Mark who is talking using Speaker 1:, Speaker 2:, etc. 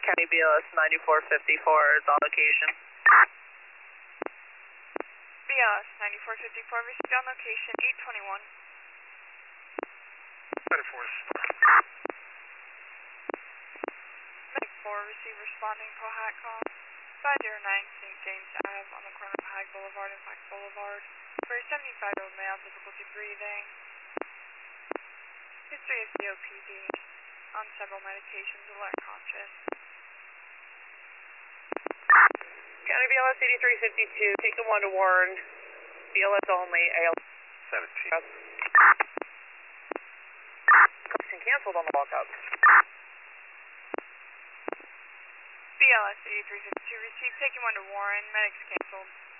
Speaker 1: County BLS 9454 is on location.
Speaker 2: BLS 9454, received on location 821.
Speaker 3: 94.
Speaker 2: Medic 4, receive responding POHAT call. 509 St. James Ave on the corner of High Boulevard and Flex Boulevard. For a 75-year-old male, difficulty breathing. History of COPD. On several medications, alert conscious.
Speaker 1: County BLS 8352, take the 1 to Warren. BLS only, AL
Speaker 3: 17.
Speaker 1: Question canceled on the walkout.
Speaker 2: BLS 8352, received, taking 1 to Warren, medics canceled.